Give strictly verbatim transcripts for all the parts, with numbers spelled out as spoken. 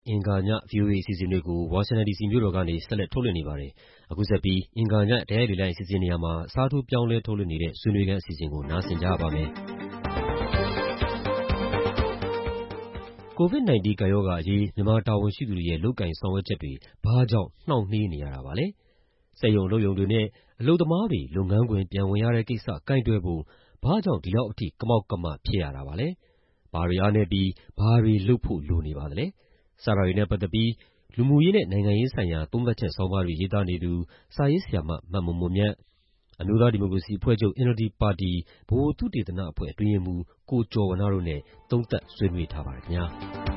အင်္ဂါည ဗွီအိုအေအစီအစဉ်တွေကို ဝါရှင်တန်ဒီစီမြို့တော်ကနေ ဆက်လက်ထုတ်လွှင့်နေပါတယ်။အခုဆက်ပြီးအင်္ဂါညတိုက်ရိုက်လေ့လာရေးအစီအစဉ်နေရာမှာအစားထိုးပြောင်းလဲထုတ်လွှင့်နေတဲ့ဆွေးနွေးခန်းအစီအစဉ်ကိုနားဆင်ကြရပါမယ်။ ကိုဗစ်-၁၉ ကပ်ရောဂါအရေးမြန်မာတာဝန်ရှိသူတွေရဲ့လုပ်ကိုင်ဆောင်ရွက်ချက်တွေဘာကြောင့်နှောင့်နှေးနေရတာပါလဲ။စက်ရုံအလုပ်ရုံတွေနဲ့အလုပ်သမားတွေလုပ်ငန်းခွင်ပြန်ဝင်ရတဲ့ကိစ္စကိုင်တွယ်ဖို့ဘာကြောင့်ဒီလောက်အထိကမောက်ကမဖြစ်ရတာပါလဲ။ဘာတွေအားနည်းပြီးဘာတွေလုပ်ဖို့လိုနေပါသလဲ။စတာတွေနဲ့ပတ်သက်ပြီးလူမှုရေးနဲ့နိုင်ငံရေးဆိုင်ရာသုံးသပ်ချက်ဆောင်းပါးတွေရေးသားနေသူစာရေးဆရာမမမွန်မွန်မြတ်၊အမျိုးသားဒီမိုကရေစီအဖွဲ့ချုပ် အင်န်အယ်လ်ဒီ ပါတီဗဟိုသုတေသနအဖွဲ့အတွင်းရေးမှူးကိုကျော်ဝဏ္ဏတို့နဲ့သုံးသပ်ဆွေးနွေးထားပါတယ်ခင်ဗျာ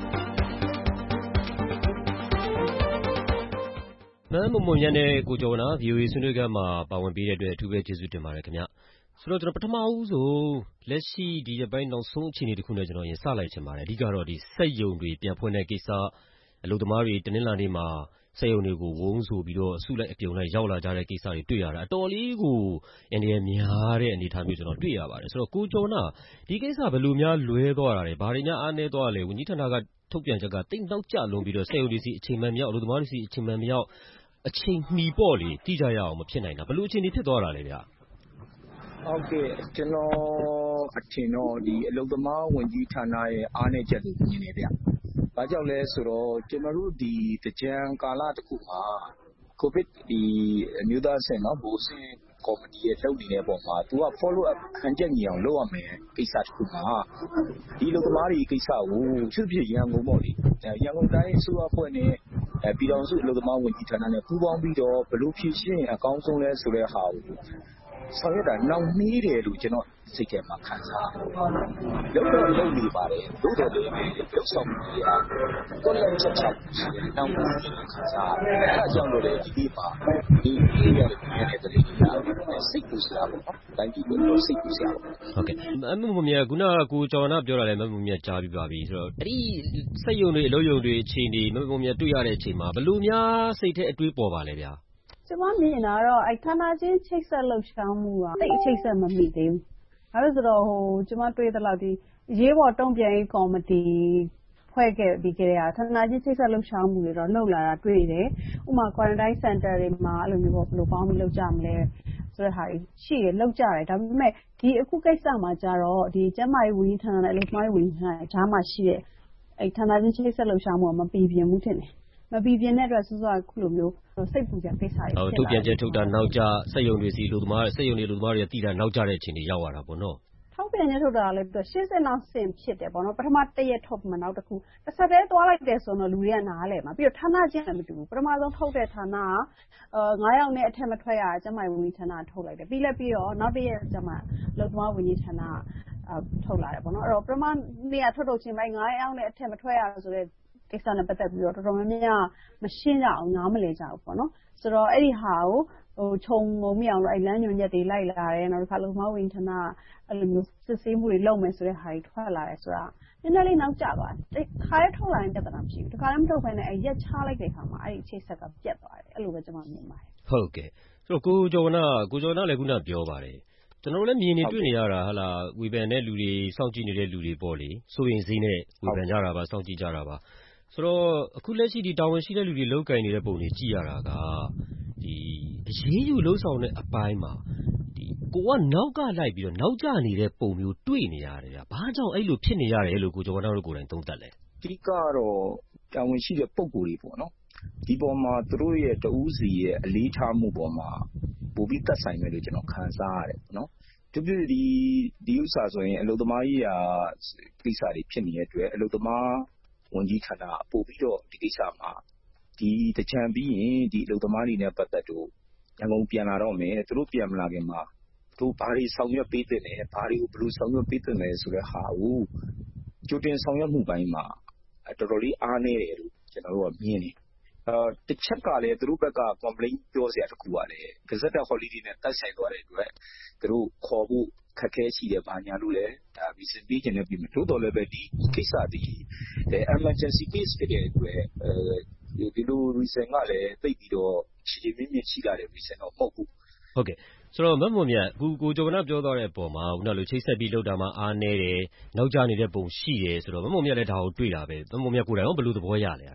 ။မမွန်မွန်မြတ်နဲ့ကိုကျော်ဝဏ္ဏ ဗွီအိုအေဆွေးနွေးခန်းမှာပါဝင်ပေးတဲ့အတွက်အထူးပဲကျေးဇူးတင်ပါတယ်ခင်ဗျ။ဆိုတော့ကျွန်တော်ပထမဦးဆုံးလက်ရှိဒီရက်ပိုင်းနောက်ဆုံးအခြေအနေတစ်ခုနဲ့ကျွန်တော်ရင်စလိုက်ချင်ပါတယ်။အဓိကတော့ဒီစက်ရုံတွေပြန်ဖွင့်တဲ့ကိစ္စအလုပ်သမားတွေတနင်္လာနေ့မှာစက်ရုံတွေကိုဝုန်းဆိုပြီးတော့အစုလိုက်အပြုံလိုက်ရောက်လာကြတဲ့ကိစ္စတွေတွေ့ရတာအတော်လေးကိုအန္တရာယ်များတဲ့အနေအထားမျိုးကျွန်တော်တွေ့ရပါတယ်ဆိုတော့ကိုကျော်ဝဏ္ဏဒီကိစ္စဘယ်လိုများလွဲသွားတာလဲဘာတွေများအားနည်းသွားလဲဝန်ကြီးဌာနကထုတ်ပြန်ချက်ကတိတ်နောက်ကျလွန်ပြီးတော့စက်ရုံတွေစီအချိန်မှန်မရောက်အလုပ်သမားတွေစီအချိန်မှန်မရောက်အချိန်မီပေါ့လေတိကျရအောင်မဖြစ်နိုင်တာဘယ်လိုအခြေအနေဖြစ်သွားတာလဲဗျဟုတ်ကဲ့ကျွန်တော်အထင်တော့ဒီအလုပ်သမားဝန်ကြီးဌာနရဲ့အားနည်းချက်တွေမြင်နေဗျ။ဘာကြောင့်လဲဆိုတော့ကျွန်တော်တို့ဒီတကြံကာလတစ်ခုမှာကိုဗစ်ဒီအမျိုးသားအဆင့်နော်ဗိုလ်အဆင့်ကော်မတီရဲ့လုပ်နေတဲ့ပုံမှာသူက follow up ဟန်ချက်ညီအောင်လုပ်ရမယ်ကိစ္စတစ်ခုမှာဒီအလုပ်သမားတွေကိစ္စကိုသူဖြစ်ရန်ကုန်ပေါ့လေရန်ကုန်တိုင်းအစိုးရအဖွဲ့နဲ့အဲပြည်တော်စုအလုပ်သမားဝန်ကြီးဌာနနဲ့ပူးပေါင်းပြီးတော့ဘယ်လိုဖြည့်ရှင်းအကောင်းဆုံးလဲဆိုတဲ့ဟာကိုဆောင်ရွက်တာနောက်နှီးတယ်လို့ကျွန်တော်စိတ်ထဲမှာခံစားလောက်တော့လုပ်နေပါတယ်လို့တော့လည်းပြောဆောင်နေတာတော့လည်းချက်ချက်ရှိတယ်နောက်နှီးတယ်ခံစားအဲအကြောင်းလို့လည်းဒီဒီမှာဒီဒီရတဲ့နေတဲ့တလေးကြီးစိတ်ကူးစရာပေါ့နော်တိုင်းပြည်ကိုစိတ်ကူးစရာပေါ့ဟုတ်ကဲ့အမှုမမြခုနကကိုကျော်ဝဏ္ဏပြောတာလည်းမမှုမြကြားပြီးပါပြီဆိုတော့အဲ့ဒီစက်ယုံတွေအလုပ်ယုံတွေအခြေအနေမမှုမြတွေ့ရတဲ့အချိန်မှာဘယ်လိုများစိတ်ထဲအတွေးပေါ်ပါလဲဗျာကျွန်မမြင်တာတော့အဲဌာနချင်းချိတ်ဆက်လှုပ်ရှားမှုကတိတ်ချိတ်ဆက်မမိသေးဘူး။ဘာလို့ဆိုတော့ဟိုကျွန်မတွေးသလောက်ဒီရေးပေါ်တုံ့ပြန်ရေးကော်မတီဖွဲ့ခဲ့ပြီးကြတဲ့ဌာနချင်းချိတ်ဆက်လှုပ်ရှားမှုတွေတော့လှုပ်လာတာတွေ့တယ်။ဥပမာ quarantine center တွေမှာအဲ့လိုမျိုးပေါ့ဘယ်လိုပေါင်းပြီးလှုပ်ကြမလဲဆိုတဲ့ဟာတွေရှိရလှုပ်ကြတယ်ဒါပေမဲ့ဒီအခုကိစ္စမှာကြတော့ဒီကျန်းမာရေးဝန်ကြီးဌာနနဲ့အလုပ်သမားရေးဝန်ကြီးဌာနကြားမှာရှိတဲ့အဲဌာနချင်းချိတ်ဆက်လှုပ်ရှားမှုကမပြီးပြင်းဘူးထင်တယ်။မပြီးပြင်းတဲ့အတွက်စောစောကခုလိုမျိုးစိတ်ပူကြကိစ္စတွေဖြစ်လာတယ်။ထုတ်ပြန်ချက်ထုတ်တာနောက်ကျစက်ရုံတွေစီလူသမားစက်ရုံတွေလူသမားတွေတည်တာနောက်ကျတဲ့အခြေအနေရောက်လာတာပေါ့နော်။ထုတ်ပြန်ချက်ထုတ်တာလည်းပြီးရှင်းစင်နောက်စင်ဖြစ်တယ်ပေါ့နော်ပထမတစ်ရက်ထုတ်မှနောက်တစ်ခုတစ်ဆက်တည်းသွားလိုက်တယ်ဆိုတော့လူတွေကနားလဲမှာပြီးတော့ဌာနချင်းလည်းမတူဘူးပထမဆုံးထုတ်တဲ့ဌာနကအာငါးယောက်နဲ့အထက်မထွက်ရကျမကြီးဝန်ကြီးဌာနထုတ်လိုက်တယ်ပြီးလည်းပြီးတော့နောက်တစ်ရက်ကျမလုံသမားဝန်ကြီးဌာနထုတ်လာတယ်ပေါ့နော်အဲ့တော့ပထမနေ့ကထုတ်ထုတ်ချင်းပိုင်းငါးယောက်နဲ့အထက်မထွက်ရဆိုတဲ့ကိစ္စနဲ့ပတ်သက်ပြီးတော့တော်တော်များများမရှင်းကြအောင်နားမလည်ကြဘူးပေါ့နော်ဆိုတော့အဲ့ဒီဟာကိုဟိုခြုံငုံမိအောင်လို့အဲ့လမ်းညွှန်ချက်တွေလိုက်လာတယ်နောက်တစ်ခါလုံသမားဝန်ကြီးဌာနအဲ့လိုမျိုးစစ်ဆေးမှုတွေလုပ်မယ်ဆိုတဲ့ဟာတွေထွက်လာတယ်ဆိုတာနည်းနည်းလေးနောက်ကျသွားတယ်ခါရဲထုတ်လာရင်ပြဿနာမရှိဘူးတခါလည်းမထုတ်ဘဲနဲ့အဲ့ရက်ချလိုက်တဲ့ခါမှာအဲ့ဒီအခြေဆက်ကပြတ်သွားတယ်အဲ့လိုပဲကျွန်မမြင်ပါတယ်ဟုတ်ကဲ့ဆိုတော့ကိုကျော်ဝဏ္ဏကိုကျော်ဝဏ္ဏလည်းခုနပြောပါတယ်ကျွန်တော်တို့လည်းမြင်နေတွေ့နေရတာဟာလာဝေဖန်တဲ့လူတွေစောင့်ကြည့်နေတဲ့လူတွေပေါ့လေစိုးရင်စည်းနဲ့ဝေဖန်ကြတာပါစောင့်ကြည့်ကြတာပါဆိုတော့အခုလက်ရှိဒီတာဝန်ရှိတဲ့လူတွေလောက်ကိုင်နေတဲ့ပုံတွေကြည့်ရတာကဒီအရေးယူလှုပ်ဆောင်တဲ့အပိုင်းမှာဒီကိုကနောက်ကလိုက်ပြီးတော့နောက်ကျနေတဲ့ပုံမျိုးတွေ့နေရတယ်ဗျာဘာကြောင့်အဲ့လိုဖြစ်နေရတယ်လို့ကိုကျော်ဝဏ္ဏတို့ကိုယ်တိုင်သုံးသပ်လဲအဓိကတော့တာဝန်ရှိတဲ့ပုံကိုယ်တွေပေါ့နော်ဒီပေါ်မှာသူတို့ရဲ့တဦးစီရဲ့အလေးထားမှုပေါ်မှာပိုပြီးသက်ဆိုင်မယ်လို့ကျွန်တော်ခန်းစားရတယ်နော်ဒီပြဒီဒီဥစ္စာဆိုရင်အလုပ်သမားကြီးရာကိစ္စတွေဖြစ်နေတဲ့အတွက်အလုပ်သမားဝန်ကြီးဌာနပို့ပြီးတော့ဒီကိစ္စမှာဒီတကြံပြီးရင်ဒီအလုပ်သမားတွေနဲ့ပတ်သက်တော့ရန်ကုန်ပြန်လာတော့မယ်သူတို့ပြန်မလာခင်မှာသူဘာတွေဆောင်ရွက်ပေးတဲ့လဲဘာတွေကိုဘယ်လိုဆောင်ရွက်ပေးတဲ့လဲဆိုတဲ့ဟာကိုကြိုတင်ဆောင်ရွက်မှုပိုင်းမှာတော်တော်လေးအားနည်းတယ်လို့ကျွန်တော်တို့ကမြင်တယ်အာတစ်ချက်ကလည်းသူတို့ဘက်က complaint ပြောစရာတခုပါလေ Gazette holiday နဲ့တိုက်ဆိုင်သွားတဲ့အတွက်သူတို့ခေါ်ဖို့ခက်ခဲရှိတယ်ဘာညာလို့လည်းဒါ reason ပေးခြင်းနဲ့ပြီးမယ်တိုးတော်လည်းပဲဒီကိစ္စဒီ emergency case ဖြစ်တဲ့အတွက်အဲဒီလို reason ကလည်းသိပြီးတော့ခြေမြင့်မြင့်ရှိလာတဲ့ reason တော့မဟုတ်ဘူးဟုတ်ကဲ့ဆိုတော့မမွန်မြတ်အခုကိုကျော်ဝဏ္ဏပြောသွားတဲ့အပေါ်မှာခုနလိုချိတ်ဆက်ပြီးလောက်တာမှအားနည်းတယ်နောက်ကျနေတဲ့ပုံရှိတယ်ဆိုတော့မမွန်မြတ်လည်းဒါကိုတွေ့တာပဲမမွန်မြတ်ကိုယ်တိုင်ရောဘယ်လိုသဘောရလဲ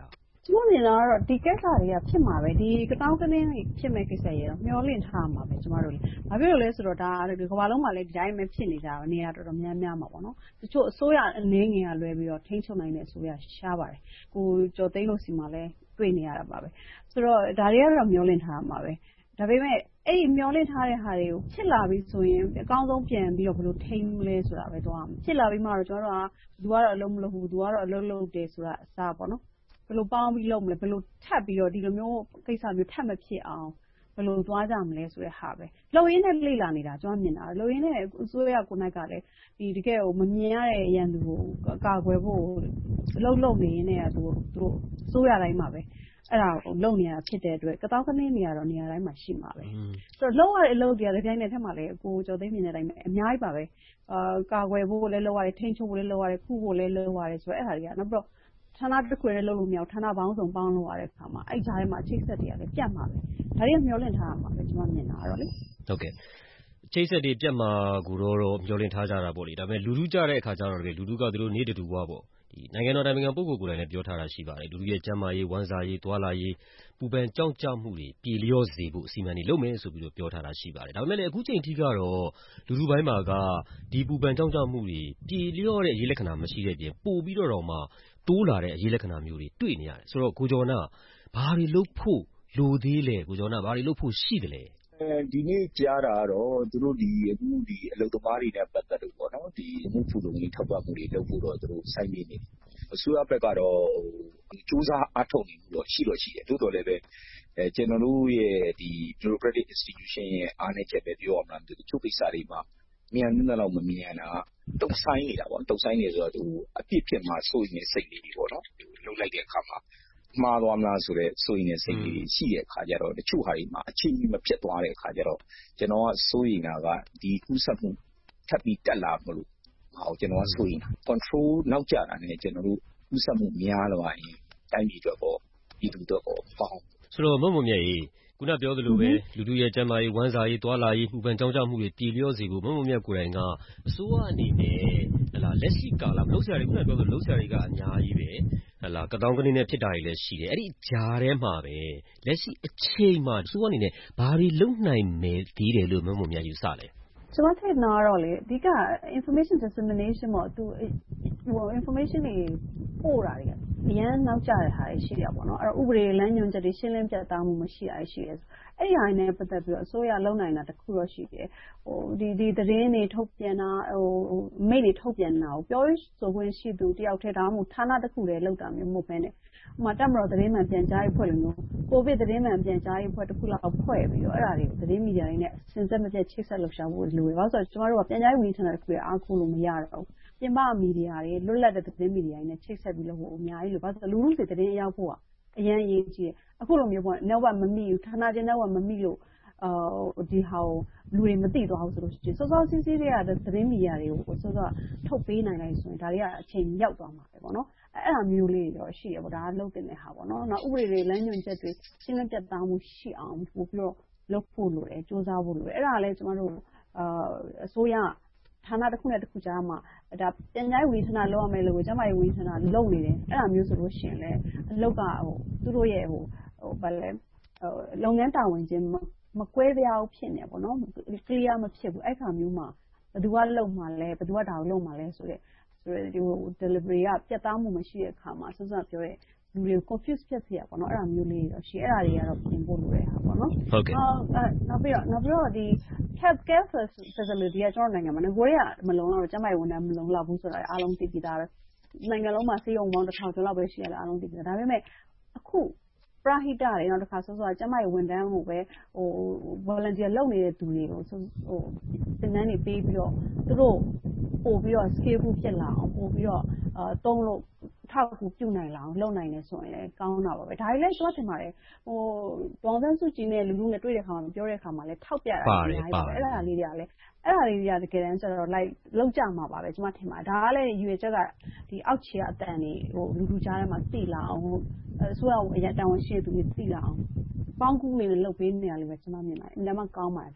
ကျမမြင်တာကတော့ဒီကိစ္စတွေကဖြစ်မှာပဲဒီကတောင်းကနင်းဖြစ်မဲ့ကိစ္စရေတော့မျောလင့်ထားမှာပဲကျမတို့လေဘာဖြစ်လို့လဲဆိုတော့ဒါကဘာလုံးမှာလည်းဒီတိုင်းပဲဖြစ်နေကြတာနေရာတော်တော်များများမှာပေါ့နော်တချို့အစိုးရအနေငယ်ကလွဲပြီးတော့ထိန်းချုပ်နိုင်တဲ့အစိုးရရှားပါတယ်ကိုကျော်သိန်းလို့စီမှာလည်းတွေ့နေရတာပါပဲဆိုတော့ဒါတွေကတော့မျောလင့်ထားမှာပဲဒါပေမဲ့အဲ့ဒီမျောလင့်ထားတဲ့ဟာတွေကိုဖြစ်လာပြီးဆိုရင်အကောင်းဆုံးပြန်ပြီးတော့ဘယ်လိုထိန်းမလဲဆိုတာပဲသွားမှာဖြစ်လာပြီးမှတော့ကျွန်တော်တို့ကသူကတော့အလုံးမလုပ်ဘူးသူကတော့အလုံးလုပ်တယ်ဆိုတာအစားပေါ့နော်ဘယ်လိုပေါင်းပြီးလုပ်မလဲဘယ်လိုထပ်ပြီးတော့ဒီလိုမျိုးကိစ္စမျိုးထပ်မဖြစ်အောင်ဘယ်လိုသွားကြမလဲဆိုတဲ့ဟာပဲလုံရင်းနဲ့လေ့လာနေတာကျွန်တော်မြင်တာလုံရင်းနဲ့အစိုးရကိုနိုင်ကလည်းဒီတကယ်ကိုမမြင်ရတဲ့ရန်သူကိုကာကွယ်ဖို့အလုပ်လုပ်နေရင်းနဲ့သူတို့အစိုးရတိုင်းမှာပဲအဲ့ဒါကိုလုံနေရဖြစ်တဲ့အတွက်ကတောင်းကနေနေရတော့နေရာတိုင်းမှာရှိမှာပဲဆိုတော့လုံရတဲ့အလုပ်တွေကလည်းတိုင်းနဲ့ထက်မှလည်းကိုကျော်သိမ်းမြင်တဲ့အတိုင်းပဲအများကြီးပါပဲအာကာကွယ်ဖို့လည်းလုပ်ရတယ်ထိန်းချုပ်ဖို့လည်းလုပ်ရတယ်ခုဖို့လည်းလုပ်ရတယ်ဆိုတော့အဲ့ဒါတွေကနောက်ပြီးတော့ဌာနတစ်ခုတည်းလုပ်လို့မရဘူးဌာနပေါင်းစုံပေါင်းလို့ရတဲ့အခါမှာအဲ့ကြားထဲမှာချိတ်ဆက်တွေကလည်းပြတ်မှာပဲဒါတွေကမျောလင့်ထားမှာပဲကျွန်မမြင်တာတော့လေဟုတ်ကဲ့ချိတ်ဆက်တွေပြတ်မှာကိုတော့မျောလင့်ထားကြတာပေါ့လေဒါပေမဲ့လူလူကြတဲ့အခါကျတော့လေလူလူကသူတို့နေတူွားပေါ့ဒီနိုင်ငံတော်တိုင်ပင်ခံပုဂ္ဂိုလ်ကိုယ်တိုင်လည်းပြောထားတာရှိပါတယ်လူလူရဲ့ကျန်းမာရေးဝန်စားရေးသွာလာရေးပူပန်ကြောက်ကြမှုတွေပြည်လျော့စေဖို့အစီအမံတွေလုပ်မယ်ဆိုပြီးတော့ပြောထားတာရှိပါတယ်ဒါပေမဲ့လည်းအခုချိန်ထိကတော့လူလူပိုင်းမှာကဒီပူပန်ကြောက်ကြမှုတွေပြည်လျော့တဲ့အရေးလက္ခဏာမရှိတဲ့ပြင်ပို့ပြီးတော့တော့မှတိုးလာတဲ့အရေးလက္ခဏာမျိုးတွေတွေ့နေရတယ်ဆိုတော့ကိုကျော်နာဘာတွေလုပ်ဖို့လိုသေးလဲကိုကျော်နာဘာတွေလုပ်ဖို့ရှိတယ်လဲဒီနေ့ကြားတာကတော့သူတို့ဒီအခုဒီအလုပ်သမားတွေနဲ့ပတ်သက်လို့ပေါ့နော်ဒီအမှုဖူလုံရေးထောက်ပံ့မှုတွေလုပ်ဖို့တော့သူတို့စိုက်နေနေတယ်အစိုးရဘက်ကတော့စူးစမ်းအားထုတ်နေမှုတော့ရှိတော့ရှိတယ်တိုးတော်လည်းပဲအဲကျွန်တော်တို့ရဲ့ဒီ bureaucratic institution ရဲ့အားနည်းချက်ပဲပြောရမှာတချို့ကိစ္စတွေမှာမြန်နေတော့မမြန်တာတုံဆိုင်နေတာပေါ့တုံဆိုင်နေဆိုတော့သူအပြစ်ဖြစ်မှာစိုးရင်စိတ်လေးတွေပေါ့နော်လုံလိုက်တဲ့အခါမှာမှားသွားမလားဆိုတော့စိုးရင်စိတ်လေးရှိတဲ့အခါကျတော့တချို့ဟာတွေမှာအချိန်ကြီးမဖြစ်သွားတဲ့အခါကျတော့ကျွန်တော်ကစိုးရင်တာကဒီကူးစက်မှုထပ်ပြီးတက်လာမလို့ဟောကျွန်တော်ကစိုးရင် control နောက်ကျတာနဲ့ကျွန်တော်တို့ကူးစက်မှုများလာရင်တိုင်းပြည်အတွက်ပေါ့ဒီလူတွေပေါ့ပေါ့ဆိုတော့မုံမမြတ်ကြီးခုနပြောသလိုပဲလူလူရဲ့ကျန်းမာရေးဝန်စားရေးသွာလာရေးပူပန်ကြောင်းကြမှုတွေပြည်လျော့စေဖို့မုံမမြတ်ကိုယ်တိုင်ကအစိုးရအနေနဲ့ဟလာလက်ရှိကာလမလုပ်ဆရာတွေခုနပြောသလိုလုပ်ဆရာတွေကအများကြီးပဲဟလာကတောင်းကနေနဲ့ဖြစ်တာတွေလည်းရှိတယ်အဲ့ဒီဂျားထဲမှာပဲလက်ရှိအချိန်မှာအစိုးရအနေနဲ့ဘာတွေလုပ်နိုင်မယ်သေးတယ်လို့မုံမမြတ်ယူဆလဲကျွန်မထင်တာတော့လေအဓိက information dissemination ပေါ့သူဟို information တွေပို့တာတွေအရန်နောက်ကျတဲ့ဟာတွေရှိရပါတော့အဲ့တော့ဥပဒေလမ်းညွှန်ချက်တွေရှင်းလင်းပြတ်သားမှုမရှိတာရှိတယ်အဲ့ဒီဟာတွေနဲ့ပတ်သက်ပြီးတော့အစိုးရလုံနိုင်တာတခုတော့ရှိတယ်ဟိုဒီဒီသတင်းတွေထုတ်ပြန်တာဟိုမိတ်တွေထုတ်ပြန်တာကိုပြောဆိုခွင့်ရှိသူတယောက်ထဲဒါမှမဟုတ်ဌာနတစ်ခုတည်းလောက်တာမျိုးမဟုတ်ဘဲနဲ့ဥပမာတက်မတော်သတင်းမှန်ပြန်ကြားရေးဖွဲ့လို့မျိုးကိုဗစ်သတင်းမှန်ပြန်ကြားရေးဖွဲ့တစ်ခုလောက်ဖွဲ့ပြီးတော့အဲ့ဒါတွေကိုသတင်းမီဒီယာတွေနဲ့စင်စက်မပြတ်ချိတ်ဆက်လှုပ်ရှားဖို့လိုတယ်ဘာလို့ဆိုတော့ကျမတို့ကပြန်ကြားရေးဝန်ကြီးဌာနတစ်ခုရဲ့အားကိုးလို့မရတော့ဘူးပြင်ပမီဒီယာတွေလွတ်လပ်တဲ့သတင်းမီဒီယာတွေနဲ့ချိတ်ဆက်ပြီးလို့ဟိုအများကြီးလို့ဘာလို့ဆိုလူလူတွေသတင်းရောက်ဖို့ကအရင်အရေးကြီးတယ်အခုလိုမျိုးပေါ့ network မမိဘူးဌာနချင်း network မမိလို့အာဒီဟာကိုလူတွေမသိသွားဘူးဆိုလို့ရှိရင်စောစောစီးစီးတွေကသတင်းမီဒီယာတွေကိုစောစောထုတ်ပေးနိုင်လိုက်ဆိုရင်ဒါတွေကအချိန်ရောက်သွားမှာပဲပေါ့နော်အဲ့ဒါမျိုးလေးတွေတော့ရှိရပေါ့ဒါကလုပ်တင်တဲ့ဟာပေါ့နော်နောက်ဥပဒေတွေလမ်းညွှန်ချက်တွေရှင်းလင်းပြတ်သားမှုရှိအောင်ပို့ပြီးတော့လုပ်ဖို့လိုတယ်စူးစမ်းဖို့လိုတယ်အဲ့ဒါလည်းကျွန်တော်တို့အာအစိုးရဌာနတစ်ခုနဲ့တစ်ခုကြားမှာဒါပြန်ကြားရေးဝန်ကြီးဌာနလုပ်ရမယ်လို့ကျမရဲ့ဝန်ကြီးဌာနလုပ်နေတယ်အဲ့ဒါမျိုးဆိုလို့ရှိရင်လည်းအလုပ်ကဟိုသူတို့ရဲ့ဟိုဟိုဘာလဲဟိုလုပ်ငန်းတာဝန်ချင်းမကွဲပြားဘူးဖြစ်နေပေါ့နော် clear မဖြစ်ဘူးအဲ့ခါမျိုးမှာဘယ်သူကလုပ်မှာလဲဘယ်သူကဒါကိုလုပ်မှာလဲဆိုတဲ့ဆိုတဲ့ဒီဟို delivery ကပြတ်သားမှုမရှိတဲ့အခါမှာစစပြောရဲလူတွေ confuse ဖြစ်စေရပေါ့နော်အဲ့ဒါမျိုးလေးတော့ရှိအဲ့ဒါတွေကတော့ပြင်ဖို့လိုတဲ့ဟာပေါ့နော်ဟုတ်ကဲ့နောက်ပြီးတော့နောက်ပြီးတော့ဒီ health care facility ကကျွန်တော်နိုင်ငံမှာငကိုတွေကမလုံလောက်ကျန်းမာရေးဝန်ထမ်းမလုံလောက်ဘူးဆိုတာအားလုံးသိပြီးသားပဲနိုင်ငံလုံးမှာဆေးရုံပေါင်းတစ်ထောင်ကျော်လောက်ပဲရှိရတယ်အားလုံးသိပြီးသားဒါပေမဲ့အခုပရဟိတတွေနောက်တစ်ခါဆိုဆိုကျမရဲ့ဝန်ထမ်းကိုပဲဟို volunteer လုပ်နေတဲ့သူတွေကိုဟိုသင်တန်းတွေပေးပြီးတော့သူတို့ပို့ပြီးတော့ skillful ဖြစ်လာအောင်ပို့ပြီးတော့အာတုံးလို့ထောက်ကူပြုနိုင်လာအောင်လုပ်နိုင်တယ်ဆိုရင်လည်းကောင်းတာပါပဲဒါတွေလည်းကျွန်တော်ထင်ပါတယ်ဟိုဒေါ်စန်းစုကြည်နဲ့လူလူနဲ့တွေ့တဲ့ခါမှာပြောတဲ့ခါမှာလည်းထောက်ပြတာအများကြီးပါအဲ့ဒါလေးတွေကလည်းအဲ့ဒါလေးတွေကတကယ်တမ်းကျတော့ like လောက်ကြမှာပါပဲကျွန်မထင်ပါတယ်ဒါကလည်းရွေချက်ကဒီအောက်ခြေကအတန်တွေဟိုလူလူကြားထဲမှာသိလာအောင်ဟိုအစိုးရအရတာဝန်ရှိသူတွေသိလာအောင်ပေါင်းကူးနေလုပ်ပေးနေရလိမ့်မယ်ကျွန်မမြင်ပါတယ်အင်တာမကောင်းပါတယ်ဒါ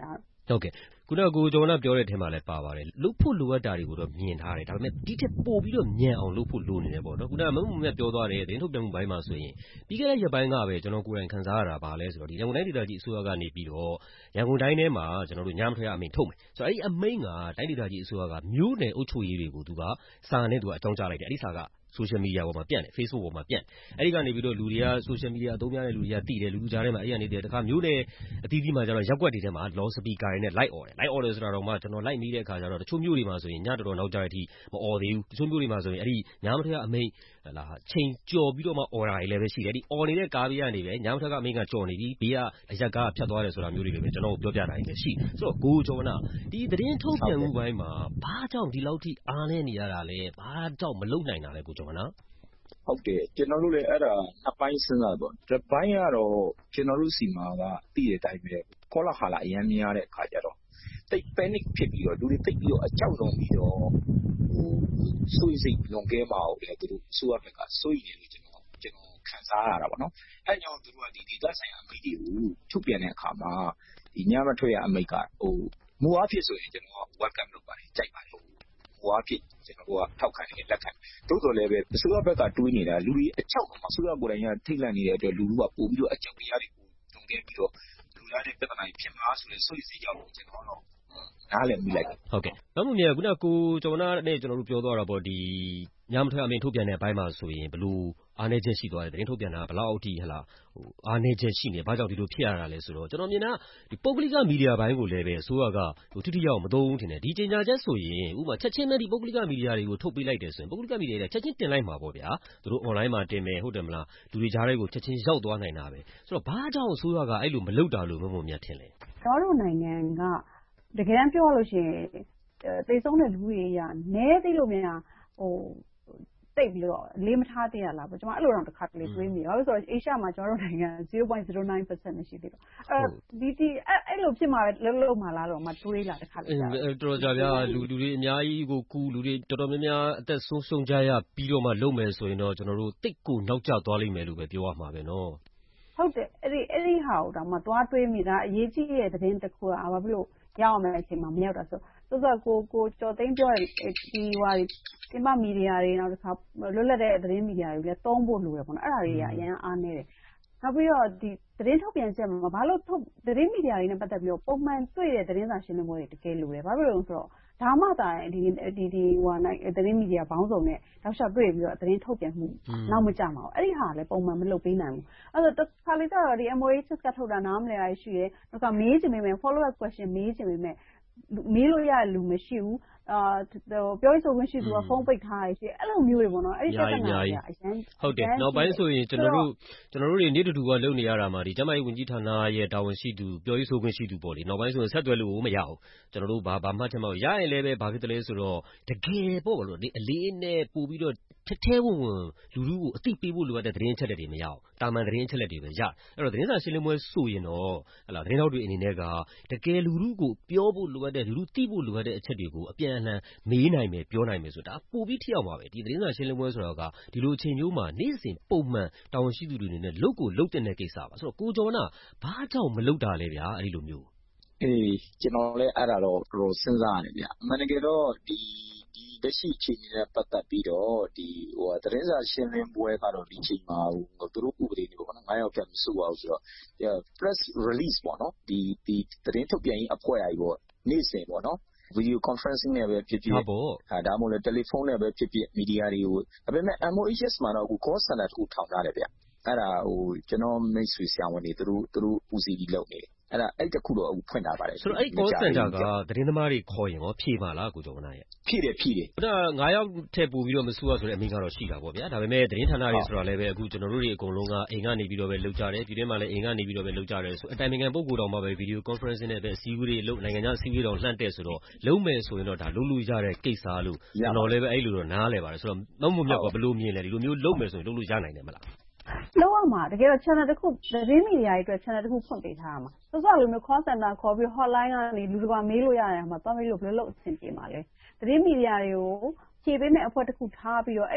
ဟုတ်ကဲ့ခုနကကိုကျော်ဝနပြောတဲ့အထက်မှာလည်းပါပါတယ်လုတ်ဖို့လိုအပ်တာတွေကိုတော့မြင်ထားတယ်ဒါပေမဲ့ဒီထက်ပိုပြီးတော့မြန်အောင်လုပ်ဖို့လိုနေတယ်ပေါ့နော်ခုနကမမမြတ်ပြောသွားတယ်သတင်းထုတ်ပြန်မှုပိုင်းမှာဆိုရင်ပြီးခဲ့တဲ့ရက်ပိုင်းကပဲကျွန်တော်ကိုယ်တိုင်ခန်းစားရတာပါလဲဆိုတော့ဒီရန်ကုန်တိုင်းဒေသကြီးအစိုးရကနေပြီးတော့ရန်ကုန်တိုင်းထဲမှာကျွန်တော်တို့ညမထွက်ရအမိန့်ထုတ်မယ်ဆိုတော့အဲ့ဒီအမိန့်ကတိုင်းဒေသကြီးအစိုးရကမြို့နယ်အုပ်ချုပ်ရေးတွေကိုသူကစာနဲ့သူကအကြောင်းကြားလိုက်တယ်အဲ့ဒီစာကsocial media ပေါ်မှာပြန့်တယ် Facebook ပေါ်မှာပြန့်အဲ့ဒီကနေပြီးတော့လူတွေက social media အသုံးများတဲ့လူတွေကသိတယ်လူလူကြားထဲမှာအဲ့ရနေတယ်တခါမျိုးနဲ့အသီးသီးမှာကျတော့ရက်ွက်တွေထဲမှာ loud speaker တွေနဲ့ light order light order ဆိုတာတော့မှကျွန်တော် light မိတဲ့အခါကျတော့တချို့မျိုးတွေမှာဆိုရင်ညတော်တော်နောက်ကျတဲ့အထိမអော်သေးဘူးတချို့မျိုးတွေမှာဆိုရင်အဲ့ဒီညမထွက်ရအမိန့်လာချိန်ကြော်ပြီးတော့မှ order တွေလည်းပဲရှိတယ်ဒီ order နေတဲ့ကားဘေးကနေပဲညမထွက်ကအမိန့်ကကြော်နေပြီဘေးကအရက်ကားဖြတ်သွားတယ်ဆိုတာမျိုးတွေလည်းပဲကျွန်တော်ပြောပြတာတွေလည်းရှိဆိုတော့ကိုကျော်နာဒီသတင်းထုတ်ပြန်မှုပိုင်းမှာဘာကြောင့်ဒီလောက်ထိအားနေနေရတာလဲဘာကြောင့်မလုံနိုင်တာလဲကိုကျော်နာဟုတ်တယ်ကျွန်တော်တို့လည်းအဲ့ဒါနှစ်ပိုင်းစဉ်းစားပေါ့တစ်ပိုင်းကတော့ကျွန်တော်တို့စီမှာကတည်တဲ့အတိုင်းပဲကောလာဟာလာအရင်များတဲ့အခါကျတော့တိတ် panic ဖြစ်ပြီးတော့လူတွေတိတ်ပြီးတော့အကြောက်လုံးပြီးတော့ဟိုစိုးစိတ်လွန်ကဲမှာဟုတ်တယ်သူတို့စိုးရဘက်ကစိုးရိမ်နေလို့ကျွန်တော်ကျွန်တော်ခံစားရတာပေါ့နော်အဲ့ကြောင့်သူတို့ကဒီဒေသဆိုင်ရာအမိန့်တွေကိုထုတ်ပြန်တဲ့အခါမှာဒီညမထွက်ရအမိန့်ကဟိုမူအားဖြင့်ဆိုရင်ကျွန်တော် welcome လုပ်ပါတယ်ကြိုက်ပါတယ်မူအားဖြင့်ကျွန်တော်တို့ကထောက်ခံနေလက်ခံတိုးတော်လည်းပဲအစိုးရဘက်ကတွေးနေတာလူတွေအချောက်မှာအစိုးရကိုယ်တိုင်ကထိတ်လန့်နေတဲ့အတွက်လူလူကပို့ပြီးတော့အကြောက်တရားတွေကိုတုံ့ပြန်ပြီးတော့လူလာတဲ့ပြဿနာဖြစ်မှာဆိုတဲ့စိတ်စိတ်ကြောင့်ကျွန်တော်တော့နားလည်မိလိုက်ဟုတ်ကဲ့မမမြခုနကကိုကျော်နာနဲ့ကျွန်တော်တို့ပြောသွားတာပေါ့ဒီညမထွက်အမိန့်ထုတ်ပြန်တဲ့အပိုင်းမှာဆိုရင်ဘလို့အားနေချက်ရှိသွားတယ်သတင်းထုတ်ပြန်တာဘလောက်အထိဟလာဟိုအားနေချက်ရှိနေဘာကြောင့်ဒီလိုဖြစ်ရတာလဲဆိုတော့ကျွန်တော်မြင်တာဒီပုဂ္ဂလိကမီဒီယာဘိုင်းကိုလည်းပဲအစိုးရကဟိုထိထိရောက်မသုံးဘူးထင်တယ်ဒီကြေညာချက်ဆိုရင်ဥပမာချက်ချင်းပဲဒီပုဂ္ဂလိကမီဒီယာတွေကိုထုတ်ပေးလိုက်တယ်ဆိုရင်ပုဂ္ဂလိကမီဒီယာတွေချက်ချင်းတင်လိုက်မှာပေါ့ဗျာသူတို့ online မှာတင်မယ်ဟုတ်တယ်မလားလူတွေကြားထဲကိုချက်ချင်းရောက်သွားနိုင်တာပဲဆိုတော့ဘာကြောင့်အစိုးရကအဲ့လိုမလုပ်တာလို့မမမြတ်ထင်လဲကျွန်တော်တို့နိုင်ငံကတကယ်တမ်းပြောလို့ရှိရင်သေဆုံးတဲ့လူတွေရနဲသေးလို့များဟိုတိတ်ပြီးတော့လေးမထားသေးရလားပေါ့ကျွန်မအဲ့လိုတော့တစ်ခါတလေတွေးမိတယ်ဘာလို့ဆိုတော့အေးရှားမှာကျွန်တော်တို့နိုင်ငံ zero point zero nine percent ရှိသေးတော့အဲဒီဒီအဲ့လိုဖြစ်မှာပဲလုံးလုံးမှာလားတော့မတွေးလာတစ်ခါတလေတော်တော်ကြာဗျာလူလူတွေအများကြီးကိုကူလူတွေတော်တော်များများအသက်ဆုံးရှုံးကြရပြီးတော့မှလုပ်မယ်ဆိုရင်တော့ကျွန်တော်တို့တိတ်ကိုနောက်ကျသွားလိမ့်မယ်လို့ပဲပြောရမှာပဲနော်ဟုတ်တယ်အဲ့ဒီအဲ့ဒီဟာကိုတော့မှသွားတွေးမိတာအရေးကြီးတဲ့သတင်းတစ်ခုကဘာဖြစ်လို့ရောက်မယ်အချိန်မှာမရောက်တာဆိုဆိုတော့ကိုကိုကျော်သိန်းပြောတဲ့ဒီဟွာဒီမမီဒီယာတွေနောက်တစ်ခါလွတ်လပ်တဲ့သတင်းမီဒီယာတွေလည်းသုံးဖို့လိုတယ်ပေါ့နော်အဲ့ဒါတွေကအရင်အားနေတယ်နောက်ပြီးတော့ဒီသတင်းထုတ်ပြန်ချက်မှာဘာလို့ထုတ်သတင်းမီဒီယာတွေနဲ့ပတ်သက်ပြီးတော့ပုံမှန်တွေ့တဲ့သတင်းစာရှင်းလင်းပွဲတွေတကယ်လိုတယ်ဘာဖြစ်လို့လဲဆိုတော့ဒါမှသာဒီဒီဒီဟိုနိုင်သတင်းမီဒီယာဘောင်းစုံနဲ့တောက်လျှောက်တွေ့ပြီးတော့သတင်းထုတ်ပြန်မှုနောက်မကြမှာအဲ့ဒီဟာလည်းပုံမှန်မလုပ်ပေးနိုင်ဘူးအဲ့တော့တစ်ခါလေကျတော့ဒီ M O H ကထုတ်တာနားမလည်ရရှိရဲနောက်ကမေးချင်ပေမဲ့ follow up question မေးချင်ပေမဲ့မေးလို့ရတဲ့လူမရှိဘူးအာပြောရေးဆိုခွင့်ရှိသူကဖုန်းပိတ်ထားရရှိအဲ့လိုမျိုးတွေပေါ့နော်အဲ့ဒီပြဿနာတွေအရင်ဟုတ်တယ်နောက်ပိုင်းဆိုရင်ကျွန်တော်တို့ကျွန်တော်တို့တွေနေ့တူတူကလုပ်နေရတာမှာဒီကျမကြီးဝန်ကြီးဌာနရဲ့တာဝန်ရှိသူပြောရေးဆိုခွင့်ရှိသူပေါ့လေနောက်ပိုင်းဆိုရင်ဆက်သွယ်လို့မရဘူးကျွန်တော်တို့ဘာဘာမှတ်ချက်မရရင်လည်းပဲဘာဖြစ်တယ်လဲဆိုတော့တကယ်ပေါ့လို့ဒီအလေးနဲ့ပို့ပြီးတော့ထဲထဲဝင်ဝင်လူလူကိုအသိပေးဖို့လိုအပ်တဲ့သတင်းချက်လက်တွေမရအောင်တာမန်သတင်းချက်လက်တွေပဲရအဲ့တော့သတင်းစာရှင်းလင်းပွဲဆိုရင်တော့ဟလာသတင်းထောက်တွေအနေနဲ့ကတကယ်လူလူကိုပြောဖို့လိုအပ်တဲ့လူလူသိဖို့လိုအပ်တဲ့အချက်တွေကိုအပြန်အလှန်မေးနိုင်မယ်ပြောနိုင်မယ်ဆိုတာပို့ပြီးထိရောက်မှာပဲဒီသတင်းစာရှင်းလင်းပွဲဆိုတာကဒီလိုအချိန်မျိုးမှာနေ့စဉ်ပုံမှန်တာဝန်ရှိသူတွေအနေနဲ့လုတ်ကိုလုတ်တဲ့ကိစ္စပါဆိုတော့ကိုကျော်နာဘာကြောင့်မလုတ်တာလဲဗျာအဲ့ဒီလိုမျိုးအေးကျွန်တော်လည်းအဲ့ဒါတော့တော်စဉ်းစားရတယ်ဗျအမှန်တကယ်တော့ဒီဒီလက်ရှိအခြေအနေနဲ့ပတ်သက်ပြီးတော့ဒီဟိုသတင်းစာရှင်းလင်းပွဲကတော့ဒီချိန်မှာဟိုသူတို့ဥပဒေတွေပေါ့နော်ငါးယောက်ပြတ်မစိုးအောင်ဆိုတော့ press release ပေါ့နော်ဒီဒီသတင်းထုတ်ပြန်ရေးအဖွဲ့အစည်းပေါ့နေ့စဉ်ပေါ့နော်video conferencing နဲ့ပဲဖြစ်ဖြစ်ဟာဒါမှမဟုတ်တယ်လီဖုန်းနဲ့ပဲဖြစ်ဖြစ်မီဒီယာတွေကိုဒါပေမဲ့ M O H S မှာတော့အခု call center တစ်ခုထောင်ထားတယ်ဗျအဲ့ဒါဟိုကျွန်တော်မိတ်ဆွေဆရာဝန်တွေသူတို့သူတို့ဦးစီးပြီးလုပ်နေတယ်အဲ့ဒါအဲ့တခုတော့အခုဖွင့်ထားပါတယ်ဆိုတော့အဲ့ call center ကသတင်းသမားတွေခေါ်ရင်ရောဖြေပါလားကိုကျော်ဝနရဲ့ဖြေတယ်ဖြေတယ်အဲ့ဒါငါးယောက်ထည့်ပို့ပြီးတော့မစိုးရဆိုတဲ့အမိန့်ကတော့ရှိတာပေါ့ဗျာဒါပေမဲ့သတင်းဌာနတွေဆိုတာလည်းပဲအခုကျွန်တော်တို့တွေအကုန်လုံးကအိမ်ကနေပြီးတော့ပဲလုပ်ကြတယ်ပြည်တွင်းမှာလည်းအိမ်ကနေပြီးတော့ပဲလုပ်ကြတယ်ဆိုအတိုင်ပင်ခံပုဂ္ဂိုလ်တော်မှာပဲ video conferencing နဲ့ပဲအစည်းအဝေးတွေလုပ်နိုင်ငံခြားအစည်းအဝေးတော်လှမ်းတဲ့ဆိုတော့လုံးမယ်ဆိုရင်တော့ဒါလုံးလို့ရတဲ့ကိစ္စလို့ကျွန်တော်လည်းပဲအဲ့လိုတော့နားလဲပါတယ်ဆိုတော့မမမြောက်ကဘယ်လိုမြင်လဲဒီလိုမျိုးလုံးမယ်ဆိုရင်လုံးလို့ရနိုင်တယ်မလားလောက်ရမှာတကယ်တော့ channel တစ်ခုသတင်းမီဒီယာတွေအတွက် channel တစ်ခုဖွင့်ပေးထားရမှာဆိုတော့လိုမျိုး call center ခေါ်ပြီး hotline ကနေလူတွေကမေးလို့ရတယ်မှာသွားမေးလို့ဘယ်လိုလုပ်အဆင်ပြေမှာလဲသတင်းမီဒီယာတွေကိုဖြေပေးမဲ့အဖွဲ့တစ်ခုထားပြီးတော့အဲ့ဒီ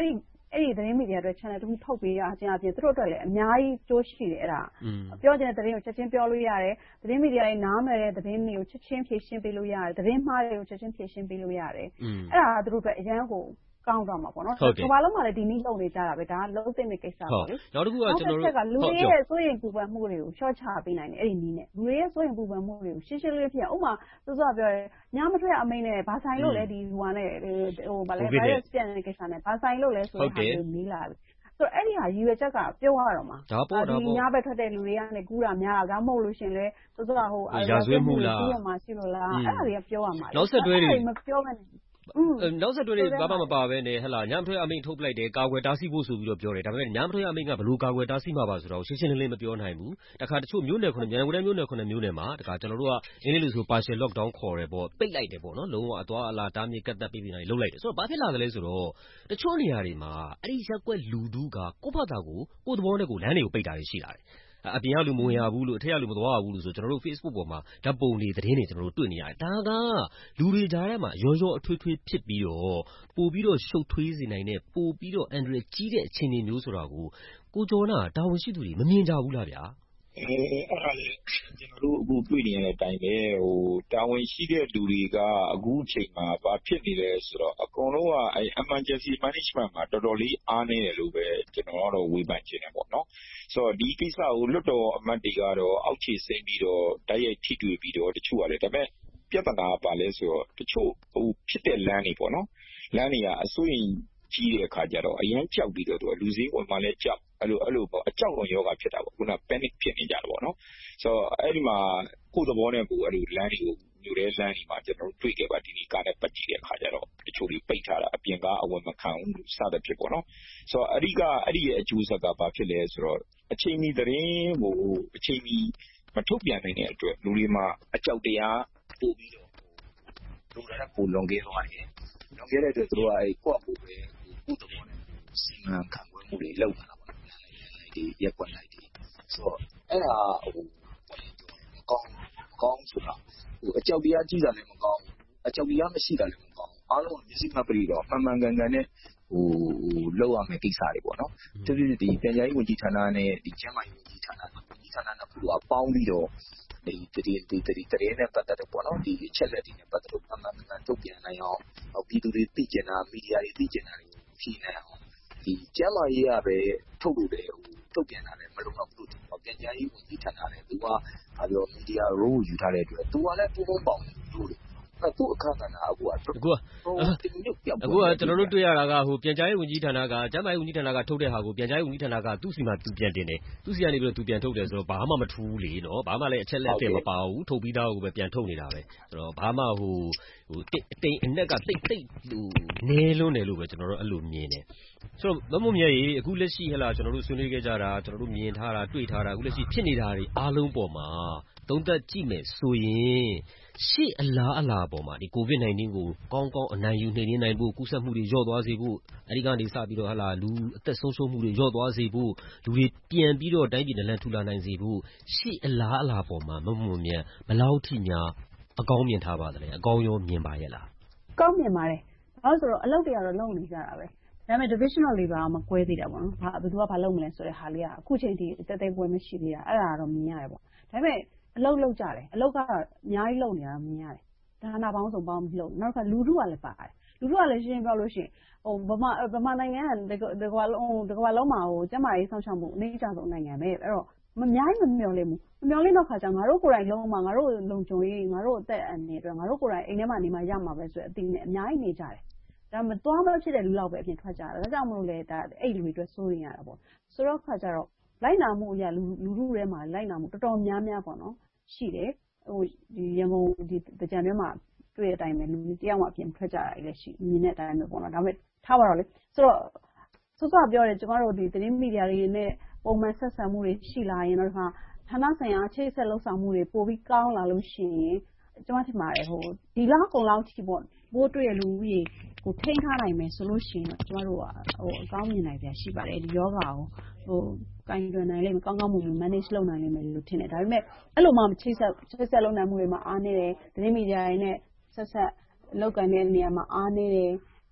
အဲ့ဒီသတင်းမီဒီယာတွေ channel တစ်ခုထုတ်ပေးရခြင်းအပြင်သူတို့အတွက်လည်းအများကြီးကြိုးရှိတယ်အဲ့ဒါပြောချင်တဲ့သတင်းကိုချက်ချင်းပြောလို့ရတယ်သတင်းမီဒီယာတွေနားမလည်တဲ့သတင်းတွေကိုချက်ချင်းဖြေရှင်းပေးလို့ရတယ်သတင်းမှားတွေကိုချက်ချင်းဖြေရှင်းပေးလို့ရတယ်အဲ့ဒါကသူတို့အတွက်အရန်ကိုကောင်းတော့မှာပေါ့နော်။ဘာလို့မှလည်းဒီနည်းလုပ်နေကြတာပဲဒါကလုံးသိတဲ့ကိစ္စပေါ့လေ။နောက်တစ်ခုကကျွန်တော်တို့လူတွေရဲ့စိုးရိမ်ပူပန်မှုတွေကိုရှော့ချပေးနိုင်တယ်အဲ့ဒီနည်းနဲ့လူတွေရဲ့စိုးရိမ်ပူပန်မှုတွေကိုရှင်းရှင်းလင်းလင်းဖြစ်အောင်ဥပမာသူကပြောတယ်ညမထွက်အမိန့်နဲ့ဘာဆိုင်လို့လဲဒီဟိုကနဲ့ဟိုဗာလဲ virus ပြန်တဲ့ကိစ္စနဲ့ဘာဆိုင်လို့လဲဆိုတဲ့ဟာကိုမီးလာပြီ။ဆိုတော့အဲ့ဒီဟာရည်ရွယ်ချက်ကပြောရတော့မှာဒီညဘက်ထွက်တဲ့လူတွေကနေကူးတာများတာဒါမှမဟုတ်လို့ရှင်လဲသူကဟိုရာဇဝတ်မှုလားပြီးတော့မှရှိလို့လားအဲ့ဒါတွေကပြောရမှာနောက်ဆက်တွဲတွေမပြောမနဲ့နောက်ဆက်တွဲတွေဘာမှမပါဘဲနဲ့ဟဲ့လားညမထွက်အမိန့်ထုတ်ပလိုက်တယ်ကာကွယ်တားဆီးဖို့ဆိုပြီးတော့ပြောတယ်ဒါပေမဲ့ညမထွက်အမိန့်ကဘလို့ကာကွယ်တားဆီးမှာပါဆိုတော့ရှင်းရှင်းလင်းလင်းမပြောနိုင်ဘူးတခါတချို့မျိုးနယ်ခုနှစ်မြန်ဝတိုင်းမျိုးနယ်ခုနှစ်မျိုးနယ်မှာတခါကျွန်တော်တို့ကအင်းလေးလို့ဆို partial lockdown ခေါ်တယ်ပေါ့ပိတ်လိုက်တယ်ပေါ့နော်လုံးဝအသွားအလာတားမြစ်ကတ်သက်ပြီးပြီးနိုင်လုံးလိုက်တယ်ဆိုတော့ဘာဖြစ်လာကြလဲဆိုတော့တချို့နေရာတွေမှာအဲ့ဒီရက်ကွက်လူထုကကိုယ့်ဘာသာကိုကိုယ့်သဘောနဲ့ကိုယ်လမ်းတွေကိုပိတ်တာတွေရှိလာတယ်အပြင်ကလူမဝင်ရဘူးလို့အထက်ကလူမသွားရဘူးလို့ဆိုကျွန်တော်တို့ Facebook ပေါ်မှာဓာတ်ပုံတွေသတင်းတွေကျွန်တော်တို့တွေ့နေရတယ်ဒါကလူတွေကြားထဲမှာရောရောအထွေးထွေးဖြစ်ပြီးတော့ပို့ပြီးတော့ရှုပ်ထွေးစေနိုင်တဲ့ပို့ပြီးတော့အန်ဒရယ်ကြီးတဲ့အခြေအနေမျိုးဆိုတာကိုကိုကျော်နာတာဝန်ရှိသူတွေမမြင်ကြဘူးလားဗျာအဲအဲ့ဒါလေကျွန်တော်တို့အခုတွေ့နေရတဲ့အတိုင်းပဲဟိုတာဝန်ရှိတဲ့လူတွေကအခုအချိန်မှာဘာဖြစ်နေလဲဆိုတော့အကုန်လုံးကအဲ emergency management မှာတော်တော်လေးအားနည်းတယ်လို့ပဲကျွန်တော်ကတော့ဝေဖန်ချင်တယ်ပေါ့နော်ဆိုတော့ဒီကိစ္စကိုလွတ်တော်အမတ်တွေကတော့အောက်ခြေဆင်းပြီးတော့တိုက်ရိုက်ထိတွေ့ပြီးတော့တချို့ကလည်းဒါပေမဲ့ပြဿနာကပါလဲဆိုတော့တချို့ဟိုဖြစ်တဲ့လမ်းတွေပေါ့နော်လမ်းတွေကအစိုးရကြီးတဲ့အခါကျတော့အရင်ကြောက်ပြီးတော့သူကလူစည်းဝင်မှလည်းကြောက်အဲ့လိုအဲ့လိုပေါ့အကြောက်လွန်ယောဂဖြစ်တာပေါ့ခုန panic ဖြစ်နေကြတယ်ပေါ့နော်ဆိုတော့အဲ့ဒီမှာကိုယ်သဘောနဲ့ကိုယ်အဲ့လိုလမ်းတွေကိုမြို့တဲ့လမ်းတွေမှာကျွန်တော်တို့တွေ့ခဲ့ပါဒီနေ့ကားနဲ့ပတ်ကြည့်တဲ့အခါကျတော့တချို့တွေပိတ်ထားတာအပြင်ကအဝင်မခံဘူးစသဖြင့်ပေါ့နော်ဆိုတော့အဲ့ဒီကအဲ့ဒီရဲ့အကျိုးဆက်ကဘာဖြစ်လဲဆိုတော့အချိန်မီသတင်းကိုအချိန်မီမထုတ်ပြန်နိုင်တဲ့အတွက်လူတွေမှာအကြောက်တရားပို့ပြီးတော့လူတွေကပိုလွန်ခဲ့သွားတယ်လွန်ခဲ့တဲ့အတွက်သူတို့ကအဲ့ကိုယ့်အကူပဲကိုယ့်သဘောနဲ့စီမံခန့်ခွဲမှုတွေလုပ်လာတာပေါ့ဒီရက်ကွက်လိုက်ဒီဆိုတော့အဲ့ဒါဟိုကောင်းကောင်းဆိုတာဟိုအကြောက်တရားကြီးတာလည်းမကောင်းအကြောက်တရားမရှိတာလည်းမကောင်းအားလုံးမျက်စိမှတ်ပြီးတော့မှန်မှန်ကန်ကန်နဲ့ဟိုလောက်ရမယ့်ကိစ္စတွေပေါ့နော်သူတို့ဒီပြန်ကြားရေးဝန်ကြီးဌာနနဲ့ဒီကျန်းမာရေးဝန်ကြီးဌာနဝန်ကြီးဌာနနဲ့ပူကပေါင်းပြီးတော့ဒီတည်တည်တည်တည်နဲ့ပတ်သက်တဲ့ပေါ့နော်ဒီအချက်လက်တွေနဲ့ပတ်သက်လို့မှန်မှန်ကန်ကန်ထုတ်ပြန်နိုင်အောင်ပြည်သူတွေသိကျင်တာမီဒီယာတွေသိကျင်တာတွေဖြေနိုင်အောင်ဒီကျန်းမာရေးကပဲထုတ်လို့တယ်ဟိုထုတ်ပြန်တာလည်းမလုံလောက်ဘူးပြန်ကြားရေးဝန်ကြီးဌာနလည်းသူကဘာပြောမီဒီယာ role ယူထားတဲ့အတွက်သူကလည်းပုံပုံပေါင်းလို့အဲ့သူ့အခါကဏ္ဍအကူကအခုကအခုကကျွန်တော်တို့တွေ့ရတာကဟိုပြန်ကြားရေးဝန်ကြီးဌာနကကျန်းမာရေးဝန်ကြီးဌာနကထုတ်တဲ့ဟာကိုပြန်ကြားရေးဝန်ကြီးဌာနကသူ့စီမှာသူပြန်တင်တယ်သူ့စီကနေပြီးတော့သူပြန်ထုတ်တယ်ဆိုတော့ဘာမှမထူးလေနော်ဘာမှလည်းအချက်လက်တင်မပါဘူးထုတ်ပြီးသားကိုပဲပြန်ထုတ်နေတာပဲဆိုတော့ဘာမှဟိုဟိုအတိမ်အနက်ကတိတ်တိတ်ဟိုနဲလွန်းတယ်လို့ပဲကျွန်တော်တို့အဲ့လိုမြင်တယ်ဆိုတော့မမမြတ်ကြီးအခုလက်ရှိဟလာကျွန်တော်တို့ဆွေးနွေးခဲ့ကြတာကျွန်တော်တို့မြင်ထားတာတွေ့ထားတာအခုလက်ရှိဖြစ်နေတာတွေအားလုံးပေါ်မှာသုံးသပ်ကြည့်မယ်ဆိုရင်ရှေ့အလားအလာပေါ်မှာဒီ ကိုဗစ် 19 ကိုကောင်းကောင်းအနိုင်ယူနှိမ်နင်းနိုင်ဖို့ကူးစက်မှုတွေလျော့သွားစေဖို့အဲဒီကနေစပြီးတော့ဟလာလူအသက်ဆုံးရှုံးမှုတွေလျော့သွားစေဖို့လူတွေပြန်ပြီးတော့တိုင်းပြည်နလန်ထူလာနိုင်စေဖို့ရှေ့အလားအလာပေါ်မှာမမမြတ်ဘလောက်ထိများအကောင်းမြင်ထားပါသလဲအကောင်းရောမြင်ပါရဲ့လားကောင်းမြင်ပါတယ်ဘာလို့ဆိုတော့အလုပ်တွေကတော့လုပ်နေကြတာပဲဒါပေမဲ့ divisional labor ကမကွဲသေးတာပေါ့နော်ဘာဘယ်သူကဘာလုပ်မလဲဆိုတဲ့ဟာလေးကအခုချိန်ထိတက်တက်ပွဲမရှိသေးတာအဲ့ဒါကတော့မြင်ရတယ်ပေါ့ဒါပေမဲ့အလုပ်လုပ်ကြတယ်အလုပ်ကတော့အများကြီးလုပ်နေတာမြင်ရတယ်ဒါနာပေါင်းစုံပေါင်းပြီးလုပ်နောက်ကလူထုကလည်းပါတယ်လူထုကလည်းရှင်းပြောလို့ရှိရင်ဟိုဗမာဗမာနိုင်ငံကဒီကွာလုံးဒီကွာလုံးမှာဟိုကျမကြီးဆောင်ရှောက်မှုအနည်းအကျဆုံးနိုင်ငံပဲအဲ့တော့မများကြီးမမျောလိမ့်ဘူးမမျောလိမ့်တော့ခါကျငါတို့ကိုယ်တိုင်လုံးမှာငါတို့လုံခြုံရေးငါတို့အသက်အန္တရာယ်အတွက်ငါတို့ကိုယ်တိုင်အိမ်ထဲမှာနေမှရမှာပဲဆိုတဲ့အသိနဲ့အများကြီးနေကြတယ်ဒါမှသွားမဖြစ်တဲ့လူလောက်ပဲအပြင်ထွက်ကြတယ်ဒါကြောင့်မလို့လေဒါအဲ့လူတွေအတွက်စိုးရိမ်ရတာပေါ့ဆိုတော့ခါကျတော့လိုက်နာမှုအရာလူလူထုထဲမှာလိုက်နာမှုတော်တော်များများပေါ့နော်ရှိတယ်ဟိုဒီရန်ကုန်ဒီကြံတွင်းမှာတွေ့တဲ့အတိုင်းပဲလူတယောက်မှအပြင်ထွက်ကြတာလည်းရှိမြင်တဲ့အတိုင်းပဲပေါ့နော်ဒါပေမဲ့ထားပါတော့လေဆိုတော့စောစောပြောတယ်ကျမတို့ဒီသတင်းမီဒီယာတွေနဲ့ပုံမှန်ဆက်ဆံမှုတွေရှိလာရင်တော့ဌာနဆိုင်ရာအခြေဆက်လုံဆောင်မှုတွေပိုပြီးကောင်းလာလို့ရှိရင်ကျမထင်ပါတယ်ဟိုဒီလောက်ကုန်လောက်ထိပေါ့ဘိုးတွေ့ရလူကြီးကိုထိန်းထားနိုင်မယ်ဆိုလို့ရှိရင်တော့ကျမတို့ကဟိုအကောင်းမြင်နိုင်ပြန်ရှိပါတယ်ဒီယောဂါကိုဟိုကိုင်တွယ်နိုင်လိမ့်မယ်ကောင်းကောင်းမွန်မွန် manage လုပ်နိုင်လိမ့်မယ်လို့ထင်တယ်ဒါပေမဲ့အဲ့လိုမှချိတ်ဆက်ချိတ်ဆက်လုပ်နိုင်မှုတွေမှာအားနေတယ်သတင်းမီဒီယာတွေနဲ့ဆက်ဆက်လောက်ကန်တဲ့နေရာမှာအားနေတယ်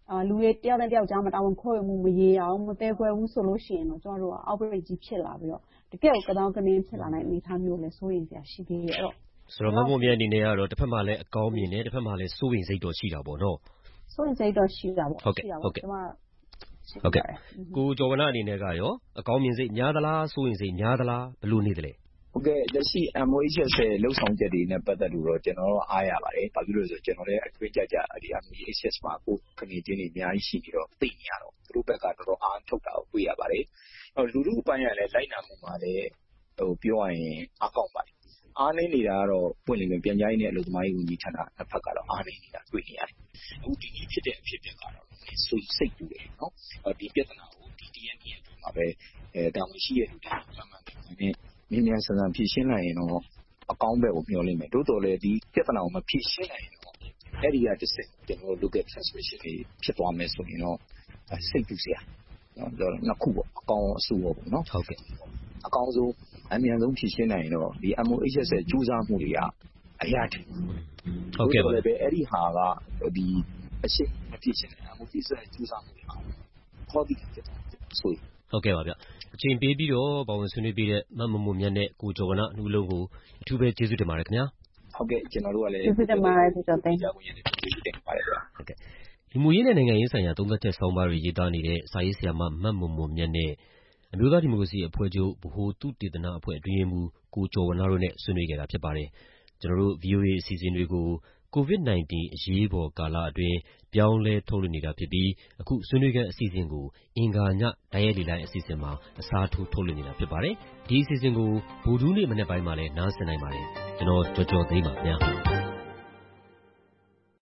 လူတွေတယောက်နဲ့တယောက်ကြားမှာတာဝန်ခွဲဝေမှုမရေရာဘူးမသဲကွဲဘူးဆိုလို့ရှိရင်တော့ကျမတို့က outbreak ကြီးဖြစ်လာပြီးတော့တကယ်ကိုကသောင်းကနင်းဖြစ်လာနိုင်အနေအထားမျိုးလည်းစိုးရိမ်စရာရှိသေးတယ်အဲ့တော့ဆိုတော့မမမြတ်အနေနဲ့ကတော့တစ်ဖက်မှာလည်းအကောင်းမြင်တယ်တစ်ဖက်မှာလည်းစိုးရိမ်စိတ်တော့ရှိတာပေါ့နော်စိုးရိမ်စိတ်တော့ရှိတာပေါ့ရှိတာပေါ့ကျမဟုတ်ကဲ့ကိုကျော်ဝဏ္ဏအနေနဲ့ကရောအကောင်းမြင်စိတ်များသလားစိုးရိမ်စိတ်များသလားဘယ်လိုနေသလဲဟုတ်ကဲ့လက်ရှိ M O H S ရဲ့လှုပ်ဆောင်ချက်တွေနဲ့ပတ်သက်လို့တော့ကျွန်တော်တို့အားရပါတယ်ဘာဖြစ်လို့လဲဆိုတော့ကျွန်တော်လည်းအတွေ့အကြကြဒီ M O H S မှာကိုခဏချင်းတွေအများကြီးရှိပြီးတော့သိနေရတော့သူတို့ဘက်ကတော်တော်အားထုတ်တာကိုတွေ့ရပါတယ်အဲလူလူအပိုင်းကလည်းလိုက်နာမှုမှာလည်းဟိုပြောရရင်အကောက်ပါတယ်အားနေနေတာကတော့ပွင့်လင်းပြန်ပြန်ကြားရေးနဲ့အလုပ်သမားရေးဝန်ကြီးဌာနတစ်ဖက်ကတော့အားနေနေတာတွေ့နေရတယ်အခုဒီနေ့ဖြစ်တဲ့အဖြစ်အပျက်ကတော့ဆိုစိတ်တူတယ်နော်ဒီပြဿနာကိုဒီ D N A အတွင်းမှာပဲအဲတာဝန်ရှိတဲ့လူတွေမှန်မှန်ကန်ကန်နဲ့မြင်မြန်ဆန်ဆန်ဖြေရှင်းနိုင်ရင်တော့အကောင်းဘက်ကိုမျှော်လင့်မယ်တိုးတော်လည်းဒီပြဿနာကိုမဖြေရှင်းနိုင်ရင်တော့အဲ့ဒီကတစ်စက်ကျွန်တော်တို့ local transmission တွေဖြစ်သွားမယ်ဆိုရင်တော့စိတ်တူစရာနော်နှစ်ခုပေါ့အကောင်းအဆိုးပေါ့နော်ဟုတ်ကဲ့အကောင်းဆုံးအမြန်ဆုံးဖြေရှင်းနိုင်ရင်တော့ဒီ M O H S ရဲ့ကြိုးစားမှုတွေကအရာတည်းဟုတ်ကဲ့ပါပဲအဲ့ဒီဟာကဒီအရှိမဖြေရှင်းနိုင် M O H S ရဲ့ကြိုးစားမှုတွေဟာခေါ်ပြီးဖြစ်တယ်ဆိုရင်ဟုတ်ကဲ့ပါဗျအချိန်ပေးပြီးတော့ပါဝင်ဆွေးနွေးပေးတဲ့မမမိုမြတ်နဲ့ကိုကျော်ဝဏ္ဏနှူးလုံးကိုအထူးပဲကျေးဇူးတင်ပါတယ်ခင်ဗျာဟုတ်ကဲ့ကျွန်တော်တို့ကလည်းကျေးဇူးတင်ပါတယ်ကျေးဇူးတင်ပါတယ်ကျေးဇူးတင်ပါတယ်ဗျာဟုတ်ကဲ့ဒီမူရေးနဲ့နိုင်ငံရေးဆိုင်ရာသုံးသပ်ချက်ဆောင်းပါးတွေရေးသားနေတဲ့စာရေးဆရာမမမမိုမြတ်နဲ့အမျိုးသားဒီမိုကရေစီအဖွဲ့ချုပ်ဗဟိုသုတေသနအဖွဲ့အတွင်းရေးမှူးကိုကျော်ဝဏ္ဏတို့နဲ့ဆွေးနွေးခဲ့တာဖြစ်ပါတယ်ကျွန်တော်တို့ V O A အစီအစဉ်တွေကို ကိုဗစ် ၁၉ အရေးပေါ်ကာလအတွင်းပြောင်းလဲထုတ်လွှင့်နေတာဖြစ်ပြီးအခုဆွေးနွေးခန်းအစီအစဉ်ကိုအင်္ဂါညတိုက်ရိုက်လေလိုင်းအစီအစဉ်မှာအစားထိုးထုတ်လွှင့်နေတာဖြစ်ပါတယ်ဒီအစီအစဉ်ကိုဗုဒ္ဓဟူးနေ့မနက်ပိုင်းမှာလည်းနားဆင်နိုင်ပါတယ်ကျွန်တော်ကြော်ကြော်သိမ်းပါခင်ဗျာ